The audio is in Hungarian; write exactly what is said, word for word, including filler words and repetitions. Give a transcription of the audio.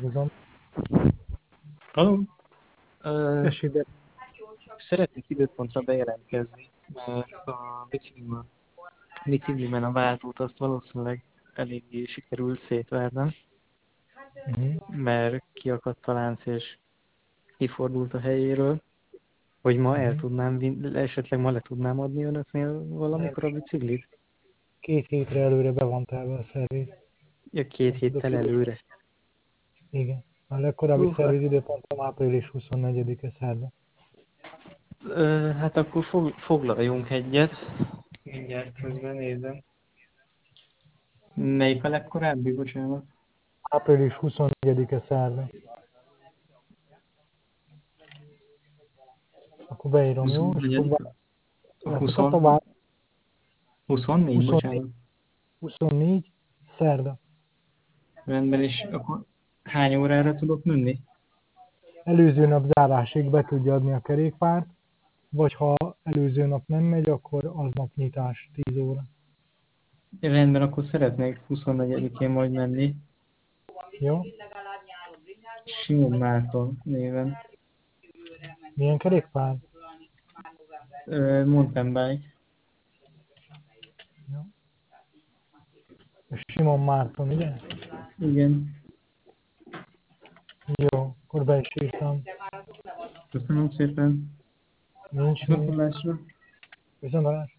húzom. Halló? Ö, Tess ide. Szeretnék időpontra bejelentkezni, mert a biciklimen, biciklimen a váltót azt valószínűleg eléggé sikerült szétvernem, Uh-huh. mert kiakadt a lánc és kifordult a helyéről, hogy ma el Uh-huh. tudnám, vin- esetleg ma le tudnám adni önöknél Nem, valamikor a biciklit? két hétre előre be van telve a szerviz. Ja, két Nem tudok héttel időt. előre. Igen. A legkorábbi Uh, szerviz időpontom április huszonnegyedike szerda. ö, hát akkor fog, foglaljunk egyet. Mindjárt közben nézem. Melyik a legkorábbi, bocsánat? április huszonnegyedike szerda. Akkor beírom, jó? És akkor huszonnégy. vá- hát a huszon, tovább huszonnégy, huszonnégy, bocsánat. huszonnégy szerda. Rendben, és akkor hány órára tudok menni? Előző nap zárásig be tudja adni a kerékpárt, vagy ha előző nap nem megy, akkor aznap nyitás tíz óra. Rendben, akkor szeretnék huszonnegyedikén majd menni. Jó? Simon Márton néven. Milyen kerékpár? Ö, mountain bike. Jó. Simon Márton, ugye? Igen. Jó, akkor be is írtam. Köszönöm szépen. Nincs, nincs. Viszontlátásra. Viszontlátásra.